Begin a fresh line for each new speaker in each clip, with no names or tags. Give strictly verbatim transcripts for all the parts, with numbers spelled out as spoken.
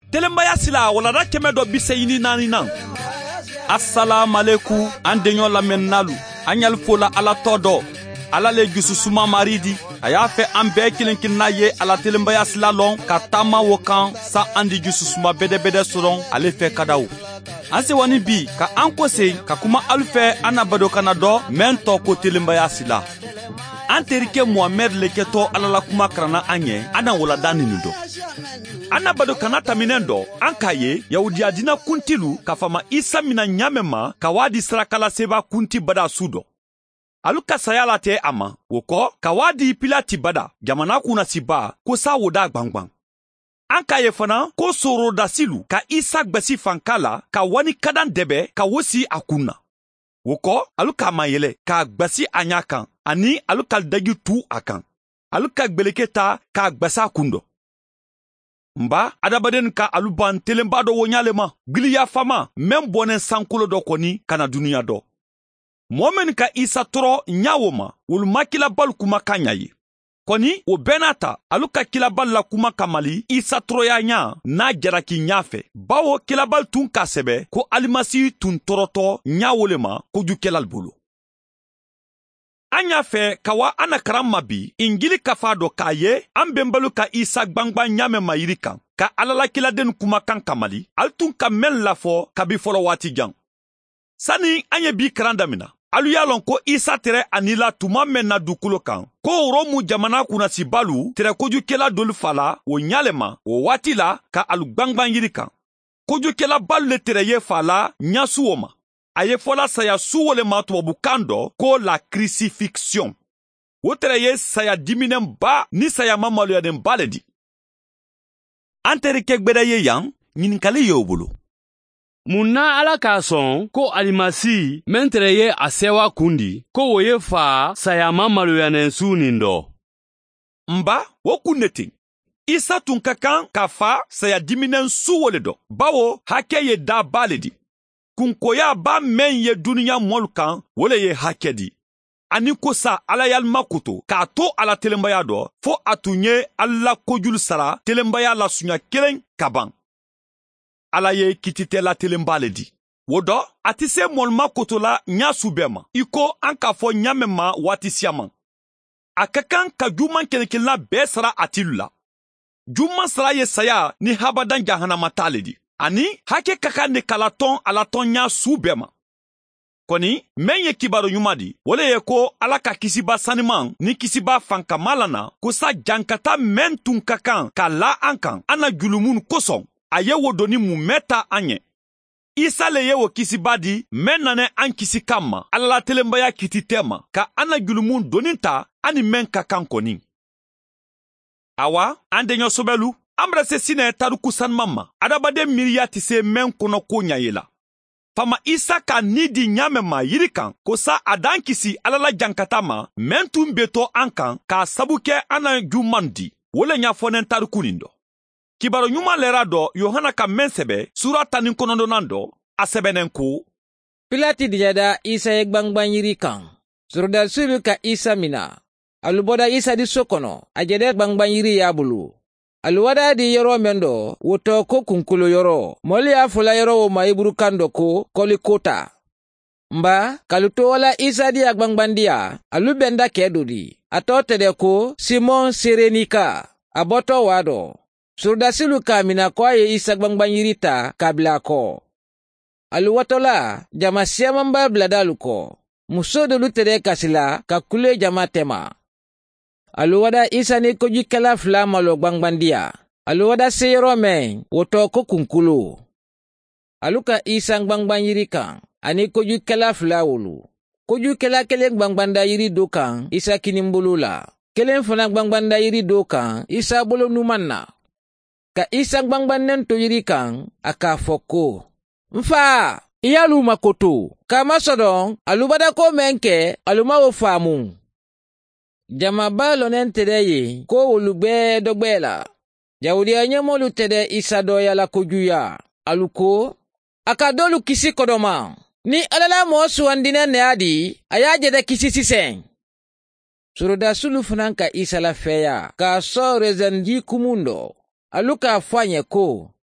Telembaya sila wala da keme do biseyini nani nan. Assalamu alaikum andenyo la mennalu. Anyal fola ala todo. Ala le jususuma maridi. Aya fe ambe kilinkin na ye ala telembaya sila long katama wokan sa andi jususuma bede bede soron ale fe kadaw. Anse wani bi ka anko se ka kuma alfe anabado kanado mento ko telembaya sila. Anterike Muhammad leketo alala kuma krana anye ana wala dani nudo. Ana bado kanata minendo ankaye Yahudia dina kuntilu kafama Isa mina nyamema kawadi srakala seba kunti bada sudo. Aluka sayala te ama woko kawadi pilati bada jamana kuna siba kosa woda gbangbang. Ankaye fana ko soro dasilu ka Isa gbesi fankala ka wani kadan debe ka wosi akuna. Woko aluka mayele ka gbesi anyakan ani aluka dagi tu akan. Aluka gbeleketa ka gbesa kundo. Mba adabaden ka aluban telemba do wonyalema giliya fama membonen sankolo do koni kana dunia do. Momen ka Isa toro nyawoma wulma kilabal kuma kanyaye. Koni o benata aluka kilabal la kuma kamali Isa toro ya nya na jaraki nyafe. Bawo kilabal tun kasebe ko alimasi tun toroto nyawolema ko jukelal bolo. Anya fe kawa anakaram mabi ingili kafado kaye ambembalu ka Isa gbangba nyame mayirikan ka alala kiladen kuma kan kamali altun ka men lafo kabi folo wati jang. Sani anye bi karandamina alu yalon ko Isa tere anila tuma men na dukulo kan ko romu jamana kuna si balu tere koju kela dolu fala o nyalema o wati la ka alu gbangba yirikan koju kela balu le tere ye fala nyasu oma. Aye fola saya suwole matuwabu kando ko la crucifixion. Wotere ye saya diminem ba ni saya mamalu ya den baledi. Anteri kekbeda ye yang, nyinkali yobulu.
Muna ala kason ko alimasi mentere ye asewa kundi ko woye fa saya mamalu ya nensu nindo.
Mba, wokuneti. Isa tunkakan kafa saya diminem suwole do. Bawo hake ye da baledi. Kunkoya ba men ye dunia molkan wole ye hakedi. Ani kosa ala yalma kuto ka to ala telembaya do fo atunye ala kojul sara telembaya la sunya kelen kaban. Ala ye kitite la telembale di. Wodo atise molma kuto la nya subema. Iko anka fo nyamema wati siaman. Akakan ka juman keleke la besara atilula. Juman sara ye saya ni habadan jahana matale di. Ani hake kaka ne kalaton alaton nya subema. Koni menye kibaro nyumadi wole ye ko alaka kisiba saniman ni kisiba fankamalana kosa jankata mentun kakan ka la ankan ana julumun koson aye wodoni mu meta anye. Isa le ye wo kisiba di menane an kisi kama alala telembaya kititema ka ana julumun doninta ani men kakan koni. Awa andenyo sobelu Amra se sine taruku san mama. Adabade miriati se men kono konya yela. Fama Isa ka nidi nyamema yirikan. Kosa adankisi alala jankatama. Mentum beto ankan ka sabuke ana jumandi. Wole nyafonen taruku nindo. Kibaro nyuma lerado Yohana ka mensebe. Sura tanin konondo nando. Asebenenku.
Pilati dijada Isa yegbangban yirikan. Surda suru ka Isa mina. Aluboda Isa di sokono. Ajede gbangban yiri yabulu. Aluwada di yoro mendo, woto ko kunkulo yoro. Moli afula yoro wo maiburu kando ko kolikota. Mba, kaluto wala Isa di agbangbandia, alubenda kedudi. Atote de ko Simon Sirenika, aboto wado. Surdasilu kamina kwa ye Isa agbangbanyirita kabla ko. Aluwatola, jama siamamba bladaluko. Musodo lutere kasila kakule jama tema. Aluwada Isa ni kojikela flama lo gbangbandia. Aluwada seyoro men woto ko kunkulu. Aluka Isa gbangbanyirika ani kojikela flawulu. Kojikela kele gbangbanda yiri dokan Isa kinimbulula. Kele fana gbangbanda yiri dokan Isa bolo numanna. Ka Isa gbangbannen to yiri kan aka foko. Mfa iyalu makoto. Kama sodon alubada ko menke aluma wo famu. Jama balo nentereye ko ulube dogbela. Jawudi anyamolu tede Isa doya la kojuya. Aluko akadolu kisi kodoma. Ni alala mo suandine ne adi ayaje de kisi sisen. Suruda sulu funanka Isa la feya ka so rezenji kumundo. Aluka afanye ko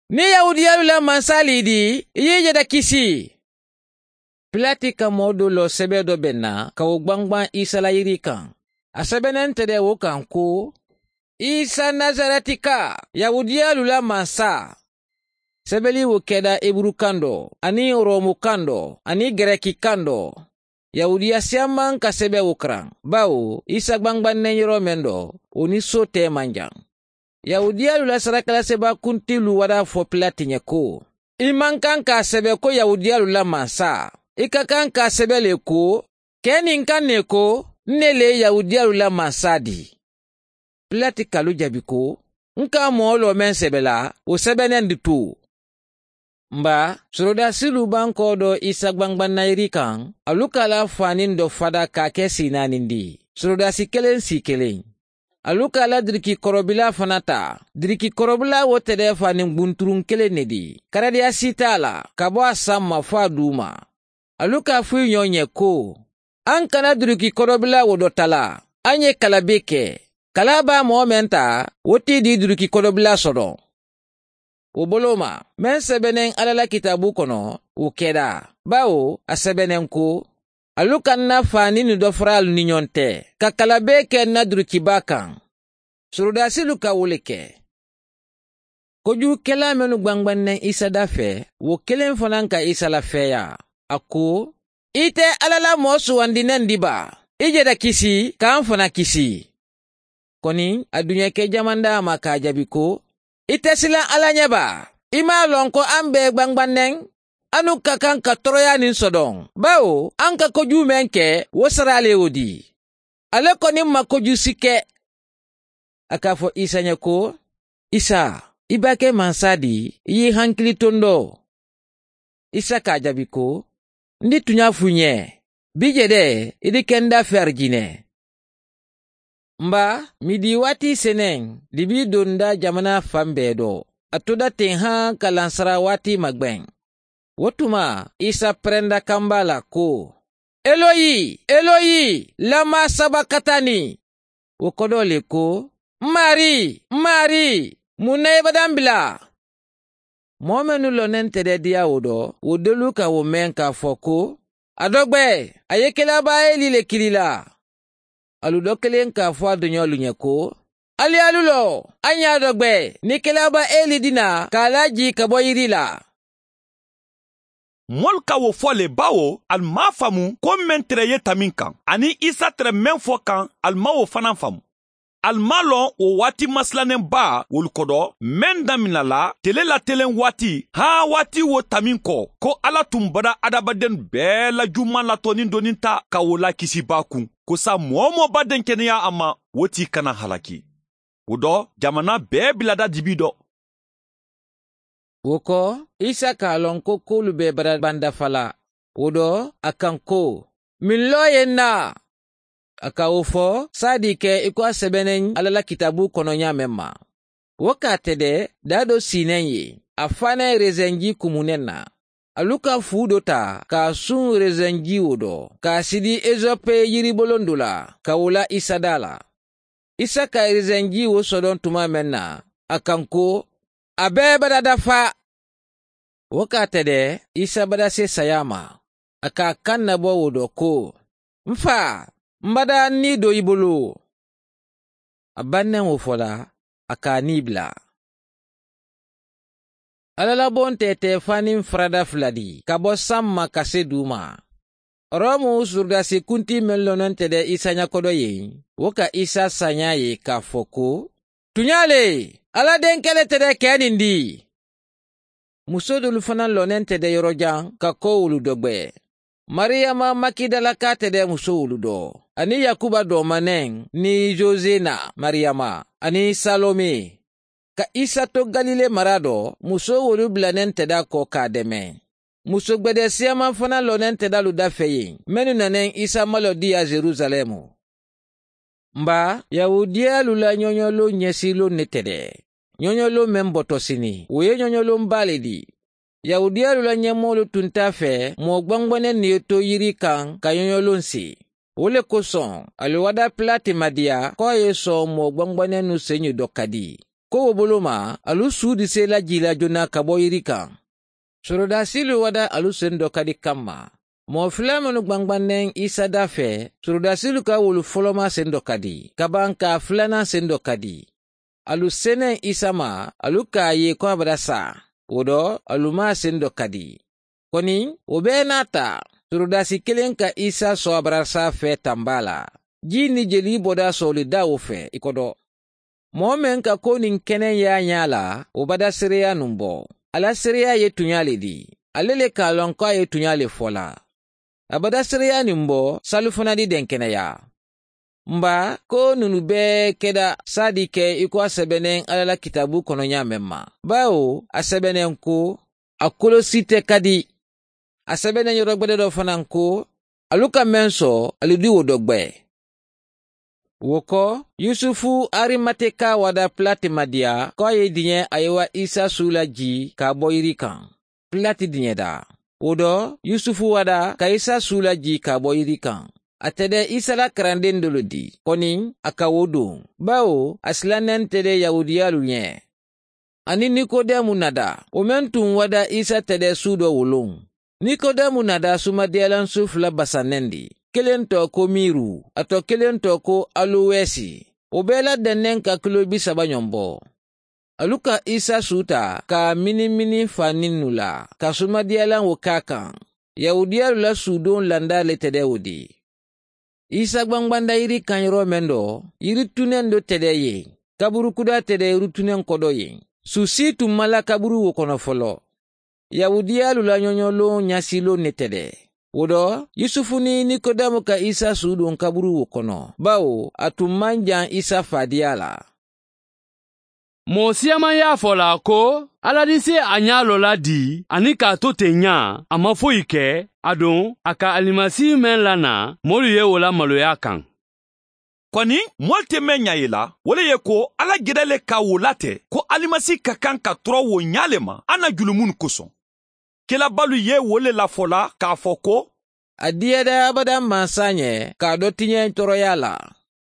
Ni Yahudiyalu la mansali di, iye jeda kisi. Pilati ka modo lo sebe do benna ka wo gbangban Isa la yiri kan. A sebenen tede wo kan ko, Isa Nazareti ka, Yahudiyalu la mansa. Sebeli wo keda Ebru kando, ani Romu kando, ani Greki kando. Yahudiya siaman ka sebe wo kran, bawo Isa gbangban nen yoro mendo, oni so te manjang. Yahudiyalu la sarakala seba kuntilu wada fo Pilati nye ko. Iman kan ka sebe ko Yahudiyalu la mansa. Ika kan ka sebe le ko, kenin kan ne ko, nele Yahudiyalu la mansa di. Pilati kalu jabi ko, nka mo lo men sebe la, o sebe nen ditu. Mba, soroda silu banko do Isa gbangban na iri kan, aluka la fanin do fada ka kesi nanindi. Soroda si kelen si kelen. Aluka la diriki korobila fanata, diriki korobila wotede fanin bunturun kelen nedi. Karadia sita la, kabo asama fa duma. Aluka fu nyonye ko. An kana diriki korobila wodotala, anye kalabeke. Kalaba momenta, woti di diriki korobila sodo. Uboloma, men sebenen alala kitabu kono, ukeda. Bao, a sebenen ko. Alukan na fani ni dofral ninyonte. Kakalabeke na drukibakan. Surudasi luka wuleke. Koju kela menu gbangban nen Isa dafe, wo kelen fanan ka Isa la feya. Ako, ite alala mosu wandinen diba. Ije da kisi, ka fana kisi. Koni, adunya ke jamanda maka jabiko. Ite sila alanya ba. Ima lonko ambe gbangban nen. Anu kakan ka toroya nin sodong. Bao, anka koju menke, wosarale odi. Ale koni makoju sike. Akafo Isa nyako, Isa, ibake mansadi, yi hankili tondo. Isa kajabiko, ndi tunya funye, bijede, idi kenda ferjine. Mba, midi wati seneng, dibi donda jamana fambedo. Atoda tenha kalansara wati magbeng. Wotuma, Isa prenda kambala ko. Eloi, Eloi, lama sabakatani. Wokodole ko, Mari, Mari, mune badambila. Momenu lonen tede dia wodo, wodelu ka women ka foko. Adogbe, ayekela ba eli le kilila. Aludokelen ka fo adunyo lunyeko. Ali alulo, anya adogbe, nikela ba eli dina, kalaji kaboyirila.
Mol ka wo fole bawo al ma famu ko men treye tamin kan ani Isa tre men fo kan al ma wo fanan famu al malon o wati maslanen ba wol kodo men damina la tele la telen wati ha wati wo tamin ko ko ala tumbada adabaden be la juma la tonin doninta ka wola kisi bakun ko sa momo baden kenya ama woti kana halaki wodo jamana be bilada dibido.
Woko, Isa ka lonko kulu be bara banda fala. Wodo, akanko. Min loye na. Aka ufo, sadike ikwa sebenen alala kitabu kononya mema. Woka tede, dado sinenye. Afane rezenji kumunena. Aluka fudota, ka sun rezenji wodo. Ka sidi ezope yiribolondula. Ka wula Isa dala. Isa ka rezenji wo sodon tuma mena. Akanko. Abe badada fa. Wakate de, Isa badase sayama. Aka kanna bo wodo ko. Mfa, mbada ni do ibolo. Abanne wofola, aka nibla. Alala bon tete fanim frada fladi. Kabo samma kase duma. Romu surdasi kunti melonon tede Isa nyakodo ye. Waka Isa sanyaye ka foko. Tunyale! Ala denkele tede kenindi. Musodulu fanan lonen tede yorojan ka ko uludogbe. Mariama makidala ka tede muso uludo. Ani Yakuba do manen ni Josena Mariama. Ani Salome. Ka Isa to Galile marado muso ulu blanen teda ko kademe. Muso gbede siyama fanan lonen teda luda feyin. Menu nanen Isa malodi ya Jerusalemu. Mba, Yahudia lula nyonyolo nyesilo netede. Nyonyolo membotosini. Uye nyonyolo mbaledi. Yahudia lula nyemolo tuntafe, mwogbangwane niyoto yiri kan ka nyonyolo nsi. Ule koson, aliwada Pilati madia, kwa yeso mwogbangwane nusenyu dokadi. ko wo bolo ma alu suudi se la jila jona ka bɔ yiri kan. Sorodasilu wada alu sen dɔ ka di kamma. Mɔɔ fila minnu gbangbannen Isa da fɛ, sorodasilu ka wolu fɔlɔma sen dɔ ka di, kaban ka filanan sen dɔ ka di. Alu senen Isa ma, alu k'a ye ko a bada sa. O dɔ, alu ma sen dɔ ka di. Kɔni, o bɛɛ n'a ta, sorodasi kelen ka Isa sɔ a bada sa fɛ tamba la. Ji ni jeli bɔda sɔɔli da o fɛ, i kɔdɔ. Mɔɔ men ka ko nin kɛnɛ y'a ɲa la, o bada sereya nun bɔ. Ala sereya ye tunya le di. Ale le k'a lɔn k'a ye tunya le fɔ la. Abada sereya nin bɔ, salu fana di den kɛnɛya. Mba, ko nunu bɛɛ kɛda sadi kɛ i ko a sɛbɛnnen Ala la kitabu kɔnɔ ɲa mɛn ma. Bawo, a sɛbɛnnen ko, a kolosi tɛ ka di. A sɛbɛnnen yɔrɔgbɛdɛ dɔ fana ko, alu ka mɛn sɔ, alu di wo dɔgbɛ. Woko, Yusufu Arimateka wada Pilati madiya, ko ye diɲɛ a ye wa Isa su la ji k'a bɔ yiri kan. Pilati diɲɛ da. O dɔ, Yusufu wada ka Isa su la ji k'a bɔ yiri kan. A tɛdɛ Isa la karanden dolo di, kɔni a ka wo don. Bawo, a silannen tɛdɛ Yahudiyalu ɲɛ. Ani Nikodemu nada, o men tun wada Isa tɛdɛ su dɔ wolon. Nikodemu nada sumadiyalan su fila basanen di. Kelen tɔ ko miru, a tɔ kelen tɔ ko aluwɛsi. O bɛɛ la dɛnnen ka kilo bi saba ɲɔn bɔ. Alu ka Isa suta ka mini-mini fanin nu la, ka sumadiyalan wo k'a kan. Yahudiyalu la sudon landa le tɛdɛ o di. Isa gbangbanda yiri kan yɔrɔ men dɔ, yiri tunen do tɛdɛ ye. Kaburu kuda tɛdɛ yiri tunen kɔdɔ ye. Susi tun mala kaburu wo kɔnɔ fɔlɔ. Yahudiyalu la ɲɔɲɔlon ɲasilo ne tɛdɛ. O dɔ, Yusufu ni Nikodemu ka Isa sudon kaburu wo kɔnɔ. Bawo, a tun man jan Isa fadiya la.
Mɔɔ siyaman y'a fɔ la ko Ala di se a ɲa lɔ la di ani k'a to ten ɲa a ma foyi kɛ a don a ka alimasi mɛn lana mɔlu ye o la maloya kan.
Kɔni mɔlu tɛ mɛn ɲa ye la o le ye ko Ala gɛrɛle ka wo latɛ ko alimasi ka kan ka tɔrɔ wo ɲa le ma an na julumun kosɔn. Kelabalu ye wo le lafɔla k'a fɔ ko
a diyɛda abada mansa ɲɛ k'a dɔ tiɲɛ tɔrɔya la.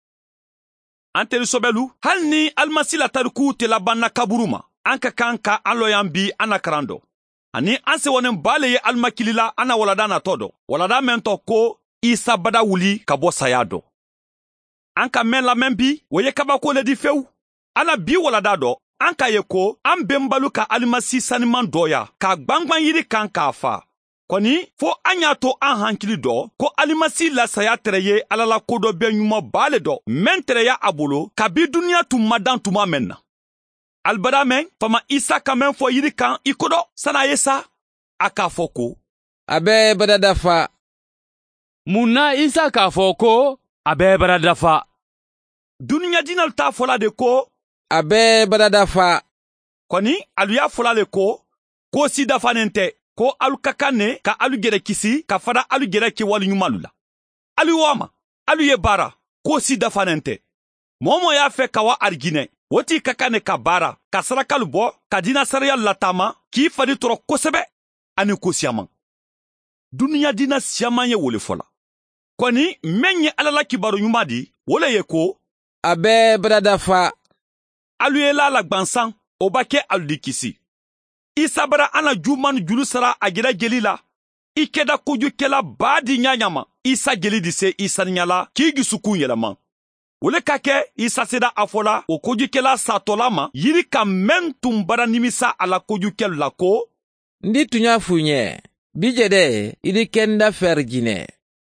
An teri sobɛlu, hali ni alimasi la tariku tɛ laban na kaburu ma, an ka kan ka an lɔyan bi an na karan dɔ. Ani an sewɔnen ba le ye alimakilila an na walada natɔ dɔ. Walada mɛn tɔ ko Isa bada wuli ka bɔ saya dɔ. An ka mɛn lamɛn bi, o ye kabako le di fewu. An na bi walada dɔ, an ka ye ko an benbalu ka alimasi saniman dɔya ka gbangban yiri kan k'a fa. Kɔni, fo an y'a to an hankili dɔ ko alimasi la saya tɛrɛ ye Ala la ko dɔ bɛ ɲuman baale dɔ mɛn tɛrɛya a bolo kabi duniya tun ma dan tuma mɛn na. Alibada mɛn, fama Isa ka mɛn fɔ yiri kan i ko dɔ san'a ye sa, a k'a fɔ ko
a bɛɛ bada dafa.
Mun na Isa k'a fɔ ko a bɛɛ bada dafa?
Duniya dinalu t'a fɔla de ko
a bɛɛ bada dafa.
Kɔni, alu y'a fɔla le ko ko si dafanen tɛ. Ko alu ka kan ne ka alu gɛrɛ kisi ka fara alu gɛrɛ kɛ waliɲumanlu la. Alu y'o ma, alu ye baara, ko si dafanen tɛ. Mɔɔ mɔɔ y'a fɛ ka wa ariginɛ, o t'i ka kan ne ka baara, ka sarakalu bɔ, ka diina sariya lataama, k'i fadi tɔrɔ kosɛbɛ, ani ko siyaman. Duniya diina siyaman ye wole fɔla. Kɔni, mɛn ye Ala la kibaru ɲuman di, o le ye ko
a bɛɛ bada dafa.
Alu ye la la gbansan, o b'a kɛ alu di kisi. Isa bara an na juman julu sara a gɛrɛ jeli la. I kɛda kojukɛla baa di ɲaɲa ma. Isa jeli di se i saniyala k'i dusukun yɛlɛma. O le ka kɛ Isa seda a fɔla o kojukɛla satɔla ma yiri ka mɛn tun bara nimisa a la kojukɛlu la ko
ndi tun y'a f'u ɲɛ bi jɛ dɛ i di kɛnda fɛri jinɛ.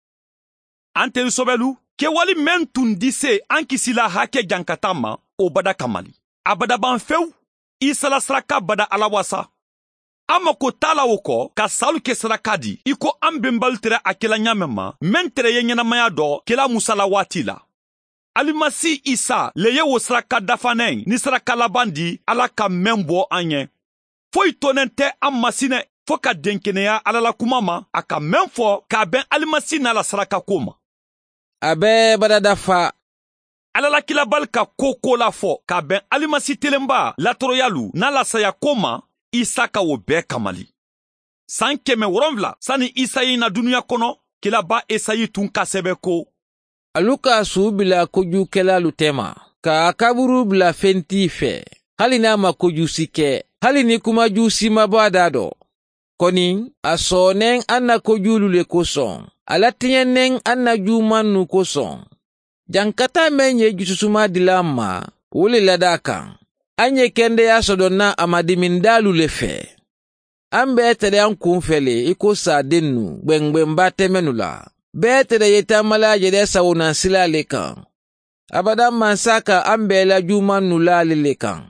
An teri sobɛlu, kɛwali mɛn tun di se an kisila hakɛ jankata ma o bada kamali. A badaban fewu, Isa la saraka bada alawasa. An mako t'a la o kɔ ka salu kɛ saraka di i ko an benbalu tɛrɛ a kɛla ɲamɛ ma mɛn tɛrɛ ye ɲɛnamaya dɔ kɛla musala waati la. Alimasi Isa le ye wo saraka dafanɛ ni saraka laban di Ala ka mɛn bɔ an ɲɛ. Foyi tonen tɛ an masinɛ fo ka denkɛnɛya Ala la kuma ma a ka mɛn fɔ k'a bɛn alimasi n'a la saraka ko ma.
A bɛɛ bada dafa.
Ala la kilabali ka ko ko la fɔ k'a bɛn alimasi telenba latɔrɔyalu n'a la saya ko ma Isa ka o bɛɛ kamali. San kɛmɛ wɔrɔnwula sani Isa ye na duniya kɔnɔ, kilaba Esayi tun ka sɛbɛ ko
alu ka su bila kojukɛlalu tɛma, ka kaburu bila fɛn t'i fɛ. hali n'a ma kojusi kɛ, hali ni kuma jusi ma bɔ a da dɔ. Kɔni, a sɔɔnɛn an na kojulu le kosɔn, a la tiɲɛnɛn an na juman nu kosɔn. Jankata mɛn ye jususuma dila an ma, o le lada kan. An ye kɛndeya sɔdɔnna a ma dimindalu le fɛ. An bɛɛ tɛrɛ an kun fɛle i ko saaden nu gbɛngbɛnba tɛmɛnu la. Bɛɛ tɛrɛ ye taamala yɛrɛ sawonan sila le kan. Abadan mansa ka an bɛɛ la juman nu la ale le kan.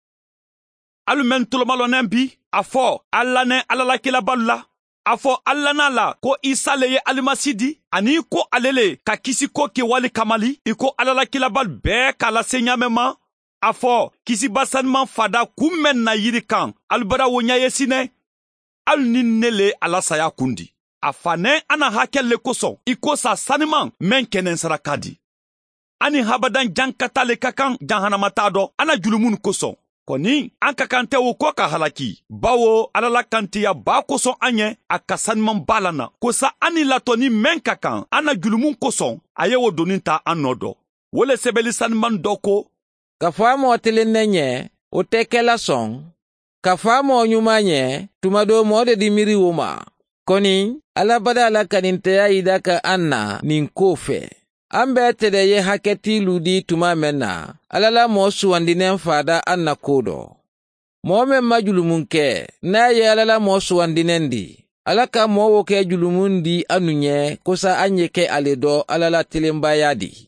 Alu men tolomalɔnɛ bi a fɔ ala ne alalakɛlabalu la. A fɔ ala n'a la ko Isa le ye alimasi di ani ko ale le ka kisi ko kɛwale kamali i ko alalakɛlabalu bɛɛ k'a lase ɲamɛ ma. A fɔ kisiba sanuman fada kun mɛn na yiri kan alibara woɲa ye sinɛ. Alu ni ne le ala saya kundi. A fanɛ ana hakɛ le kosɔn i ko sa sanuman mɛn kɛnɛ saraka di. Ani habadan jankata le ka kan jahanamata dɔ ana julumunu kosɔn. Kɔni an ka kan tɛ o kɔ ka halaki. Bawo ala la kantiya ba kosɔn an ye a ka sanuman ba la na. Kosa ani latɔni mɛn ka kan an na julumun kosɔn a ye o doni ta an nɔ dɔ. Wole sɛbɛli sanuman dɔ ko.
Ka fɔ a mɔ tilennɛ ɲɛ, o tɛ kɛla sɔn. Ka fɔ a mɔ ɲuman ɲɛ, tuma dɔ mɔ de di miiri o ma. Kɔni, ala bada ala kanintɛya yida ka an na nin ko fɛ. An bɛɛ tɛrɛ ye hakɛtilu di tuma mɛn na, ala la mɔ suwandinɛ fada an na ko dɔ. Mɔ mɛn ma julumun kɛ, n'a ye ala la mɔ suwandinɛ di. Ala ka mɔ wo kɛ julumun di anu ɲɛ, kosa an ye kɛ ale dɔ ala la telenbaya di.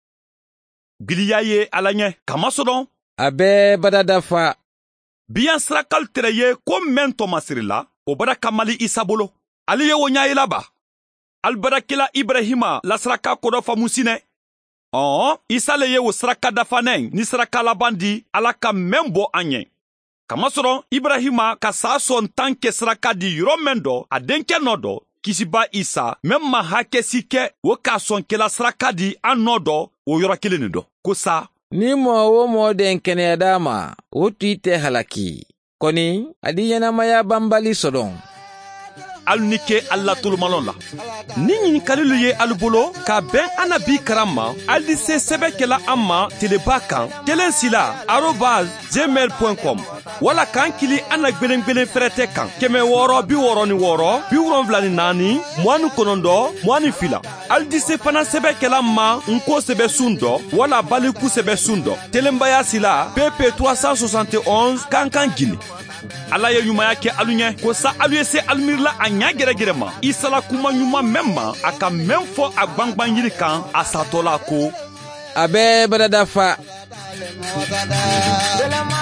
Giliya ye ala ɲɛ kamasɔrɔ.
A bɛɛ bada dafa.
Biyan sirakal tɛrɛ ye ko mɛn tɔmasiri la, o bada kamali Isa bolo. Ale ye o ɲayela ba. Albarakila Ibrahima la saraka kodɔ famu sinɛ. Ɔn, Isa le ye o saraka dafanɛ ni saraka laban di ala ka mɛn bɔ an ɲɛ. Kamasɔrɔ Ibrahima ka saa sɔn tan kɛ saraka di yɔrɔ mɛn dɔ a denkɛ nɔ dɔ. Kisiba Isa mɛn ma hakɛ si kɛ o k'a sɔn kɛla saraka di an nɔ dɔ o yɔrɔ kelen nin dɔ. Ko sa.
Ni mɔ o mɔ den kɛnɛya d'a ma, o t'i tɛ halaki. Kɔni, a di ɲɛnamaya banbali sɔdɔn.
Alu ni kɛ ala tolomalɔn la. Ni ɲininkalilu ye alu bolo ka bɛn an na bi karan ma, ali se sɛbɛkɛla an ma teleba kan kelen sila arobase gmail point com wala k'an kili an na gwelen gwelen fɛrɛtɛ kan kɛmɛ wɔɔrɔ bi wɔɔrɔ ni wɔɔrɔ bi wolonwula ni naani mugan ni kɔnɔntɔn mugan ni fila. Ali di se fana sɛbɛkɛla ma nko sɛbɛ sun dɔ wala baliku sɛbɛ sun dɔ telenbaya sila P P trois cent soixante et onze kankan Guinée. Ala ye ɲumanya kɛ alu ɲɛ ko sa alu ye se alumirila a ɲa gɛrɛgɛrɛ ma Isa la kuma ɲuman mɛn ma a ka mɛn fɔ a gbangban yiri kan a satɔ la ko
a bɛɛ bada dafa.